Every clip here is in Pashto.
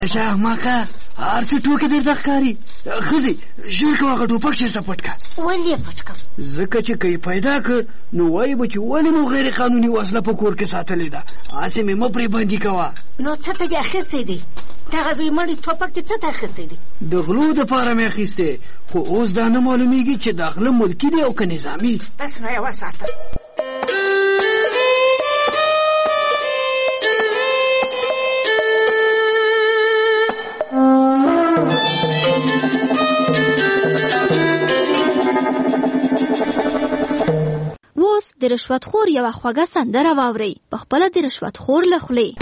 شاه ماکا هرڅه ټوکې درته ښکاري. ښځې ژر کوه هغه ټوپک چېرته پټ کړه. ولې پټ کړم؟ ځکه چې که یې پیدا کړ نو وایي به چې ولې مو غیر قانوني وسله په کور کې ساتلې ده. هسې مې مه پرې بندي کوه. نو څه ته دې اخیستی دی؟ دغه بې مړي ټوپک دې څه ته اخیستی دی؟ د غلو دپاره مې اخیستی، خو اوس دا نه معلومیږي چې د غله ملکي دی او که نظامي. بس نو یې وساته. اوس د رشوتخور یوه خوږه سندره واورئ، په خپله د رشوتخور له خولې.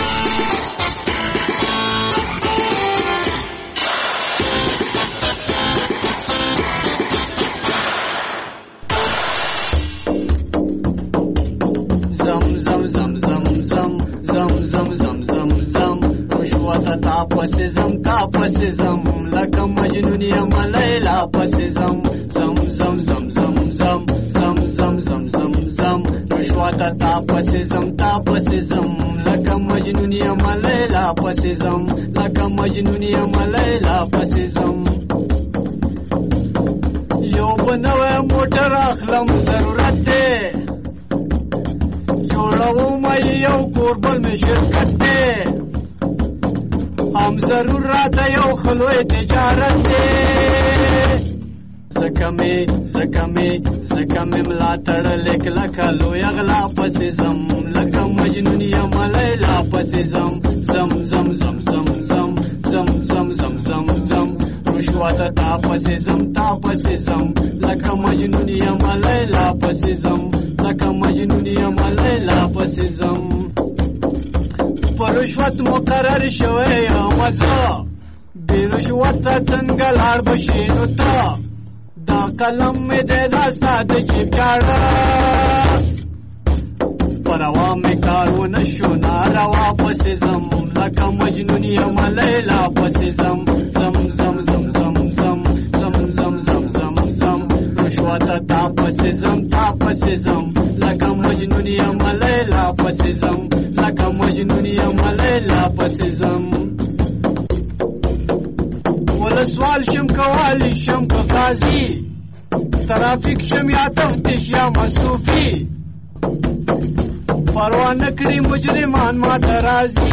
پسې زم تا پسې زم لکه مجنون یم لیلا پسې زم زم زم زم زم زم زم زم زم زم زم رشوت تا پسې زم تا پسې زم لکه مجنون یم لیلا پسې زم لکه مجنون یم لیلا پسې زم یو بنوې موټر اخلم ضرورت دی جوړوم یو کوربل مې شرکت دی هم ضرور راته یو خلوی تجارت دی زکه مې ملا تړلې کلکه لویه غلا پسې زم لکه مجنون یم لیلا پسې زم زم زم زم زم زم زم زم زم زم زم رشوت تا پسې زم تا پسې زم لکه مجنون یم لیلا پسې زم لکه مجنون یم لیلا پسې زم پر رشوت مقرر شوی یم زه بې رشوته څنګه لاړ بشي نو ته دا قلم مې دی دا ستا د جیب چاړه پروا مې کار ونه شو ناروا پسې زم لکه مجنون یم لیلا پسې زم زم زم زم زم زم زم زم زم زم زم رشوته تا پسې زم تا پسې زم لکه مجنون یم لیلا پسې زم لکه مجنون یم لیلا پسې زم ولسوال شم کوالی شم که قاضي ترافیک شم یا تفتیش یا مصروفي پروا نه کړي مجرمان ما ته راځي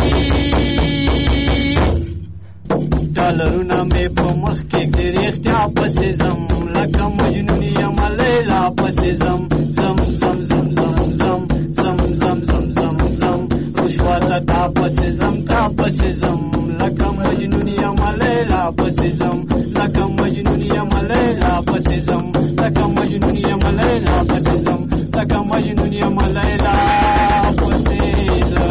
ډالرونه مې په مخ کې ږدي رښتیا پسې زم لکه مجنون یم لیلا پسې زم زم زم زم زم زم زم زم زم زم زم رشوت تا پسې زم تا پسې زم لکه مجنون یم لیلا پسې زم لکه مجنون یم لیلا پسې زم لکه مجنون یم لیلا پسې زم لکه مجنون یم لیلا پسې زم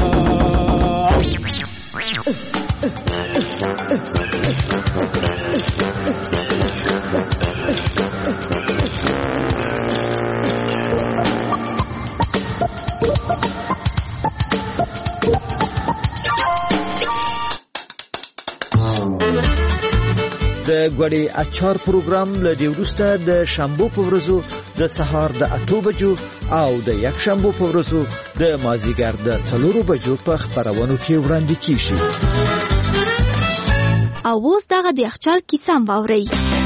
د ګوړې اچار پروګرام له دې وروسته د شنبو په ورځو د سهار د 8 بجو او د یک شنبو په ورځو د مازیګر د 4 بجو په خبرونو کې وړاندې کیږي. او اوس دغه د یخچال کیسه هم واورئ.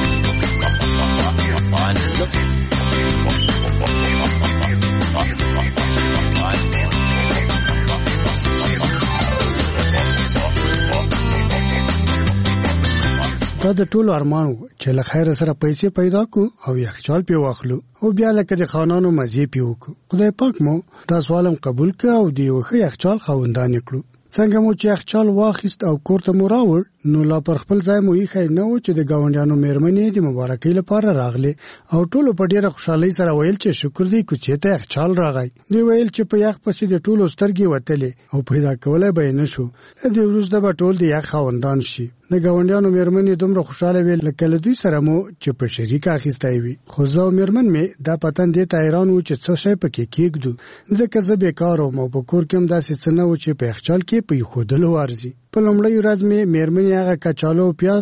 دا د ټولو ارمانو چې له خیر سره پیسې پیدا کو او یخچال پی واخلو او بیا لکه د خانانو مزه پی وکړو. خدای پاک مو دا سوالم قبول کړ او دی وخه یخچال خوندان کړو. څنګه مو چې یخچال واخیست او کور ته مو راوړ نو لا پر خپل ځای مو یې خای نه و چې د گاونډیانو مېرمنې د مبارکۍ لپاره راغله او ټولو په ډیره خوشحالۍ سره ویل چې شکر دی چې ته یخچال راغی. دی ویل چې په یخ پسې د ټولو سترګې وتلې او پیدا کولای به نه شو. د وروسته به ټول د یخ خوندان شي. د گاونډیانو مېرمنې دومره خوشاله ویل لکه له دوی سره مو چې په شریک اخیستای وي. خو زه او مېرمن مې دا پتن دې ته حیران وو چې څه شی پکې کېږدو ځکه زه بیکار وم او په کور کې هم داسې څه نه و چې په یخچال کې په ایښودلو ورځي. په لومړۍ ورځ مې مېرمنې هغه کچالو او پیاز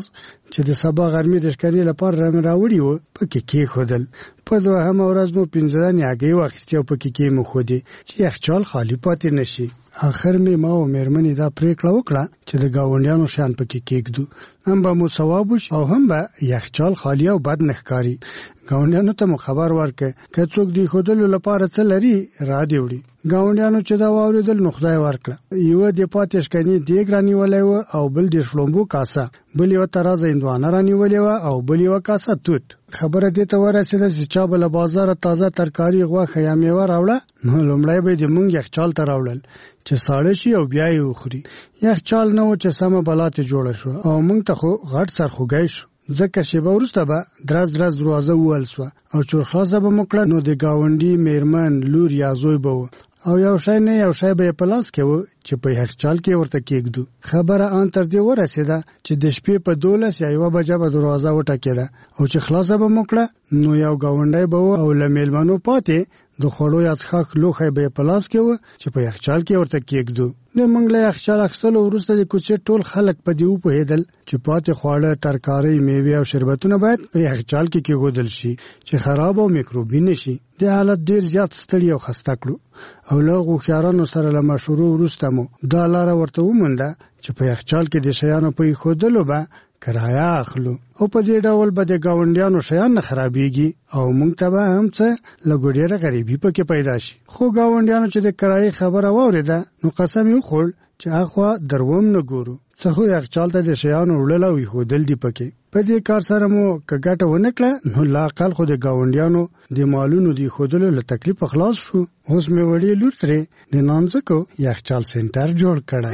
چې د سبا غرمې د ښکاري لپاره رنګ راوړي وو پکې کېښودل. په دوهمه ورځ مو 15 دانې هګۍ واخیستې او پکې کېمښودې چې یخچال خالي پاتې نشي. آخر مې ما او مېرمنې دا پریکړه وکړه چې د ګاونډیانو شیان پکې کېږدو، هم به مو ثواب وشي او هم به یخچال خالي او بد نه ښکاري. ګاونډیانو ته مو خبر ورکړ که څوک د ایښودلو لپاره څه لري را دې وړي. ګاونډیانو چې دا واورېدل نو خدای ورکړه. یوه د پاتې شکني دیګ رانیولی وه او بل د شړومبو کاسه، بل یوه ترازه هندوانه رانیولې وه او بل یوه کاسه توت. خبره دې ته ورسېده چې چا به له بازاره تازه ترکاري غوښه یا میوه راوړه نو لومړی به یې د مونږ یخچال ته راوړل چې ساړه شي او بیا یې وخوري. یخچال نه و چې سمه بلا ترې جوړه شوه او مونږ ته خو غټ سرخوږی شو. ځکه شېبه وروسته به درز دروازه ووهل سوه او چور خلاصه به مو کړه نو د ګاونډي مېرمن لور یا زوی به و او یو شی نه یو شی به یې په لاس کې و چې په یخچال کې ورته کېږدو. خبره ان تر دې ورسېده چې د شپې په 12 یا 1 بجه به دروازه وټکېده او چې خلاصه به مو کړه نو یو ګاونډی به و او له مېلمنو پاتې د خوړو یا څښاک لوښی به یې په لاس کې و چې په یخچال کې ورته کېږدو. د موږ له یخچال اخیستلو وروسته د کوڅې ټول خلک په دې وپوهېدل چې پاتې خواړه، ترکارۍ، میوې او شربتونه باید په یخچال کې کېښودل شي چې خراب او میکروبي نه شي. د حالت ډېر زیات ستړي او خسته کړو او له هوښیارانو سره له مشورو وروسته مو دا لاره ورته ومونده چې په یخچال کې د شیانو په ایښودلو به کرایه اخلو او په دې ډول به د ګاونډیانو شیان نه خرابېږي او موږ ته به هم څه لږ ډېره غریبي پکې پیدا شي. خو ګاونډیانو چې د کرایې خبره واورېده نو قسم یې وخوړ چې اخوا دروم نه ګورو، څه خو یخچال ته د شیانو وړل او ایښودل دي پکې. په دې کار سره مو که ګټه ونه کړه نو لا اقل خو د ګاونډیانو د مالونو د ایښودلو له تکلیفه خلاص شو. اوس مې وړې لور ترې د نانځکو یخچال سنټر جوړ کړی.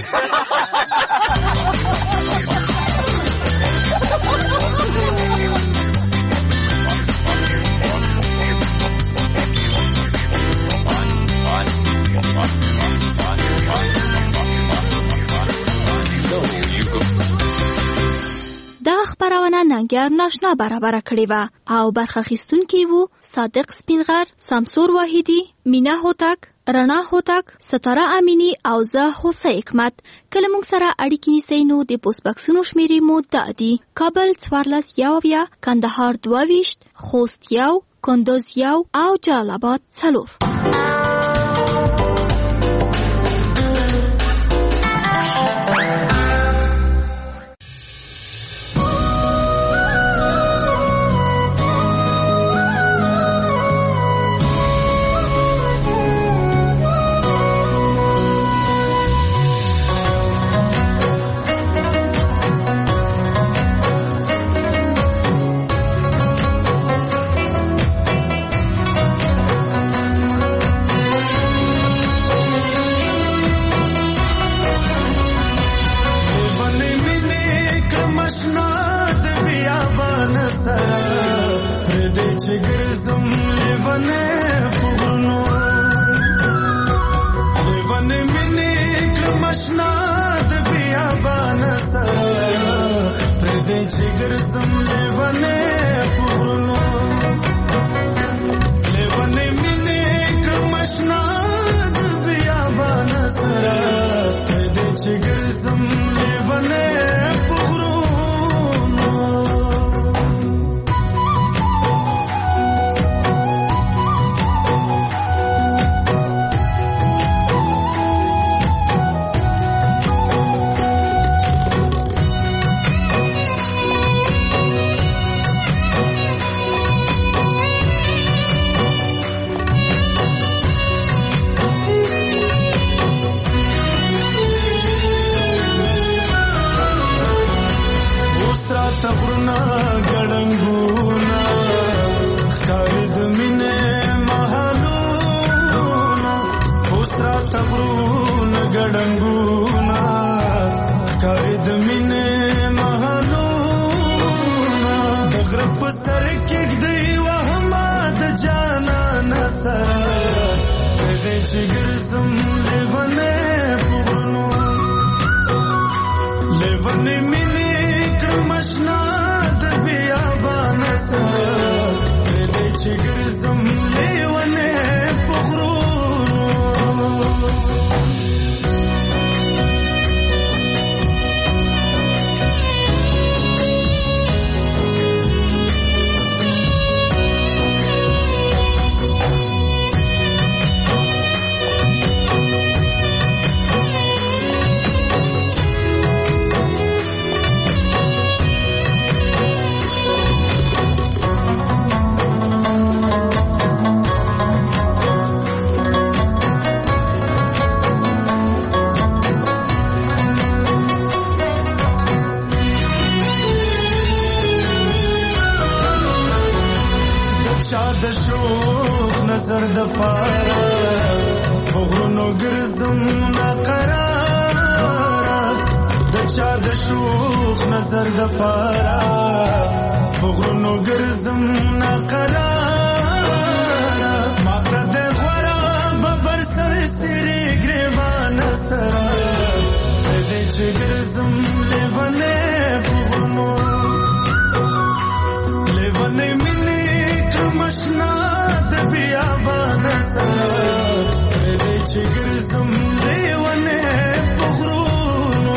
دا خبرونه ننګیار ناشنا برابر کړې وه او برخه اخیستونکي وو صادق سپینغر، سمسور واحدي، مینا هوتک، رڼا هوتک، ستاره امینی او زه هوسه حکمت. کله موږ سره اړیکې نیسئ نو د پوسټ بکسونو شمیرې مو دا دي: کابل 14 ، کندهار 22، خوست 1، کندوز 1 او جلال آباد 4. د شوق نظر د پاره وغرونو ګرځم ناقرار د چا د شوق نظر د پاره وغرونو ګرځم ناقرار ما د غورا ببر سر ستري ګریوان سره دې چې ګرځم لیوانه وغرونو لیوانه مینه کمشنا د بیابان سره دې چې ګرځم لیوانه وغرونو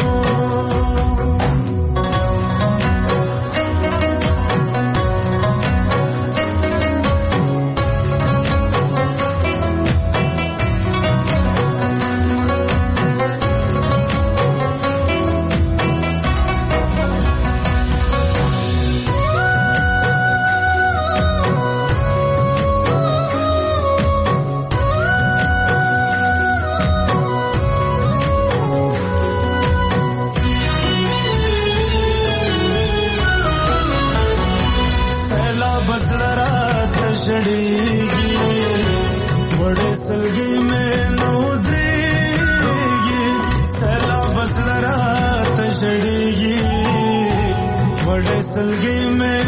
जड़ेगी बड़े सलगी में नोदरेगी सैला बसलरात जड़ेगी बड़े सलगी में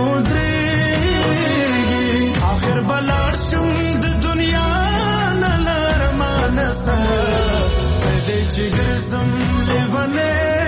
नोदरेगी आखिर बलार शुंद दुनिया नलर मानसा दे जिगर तुम ले बने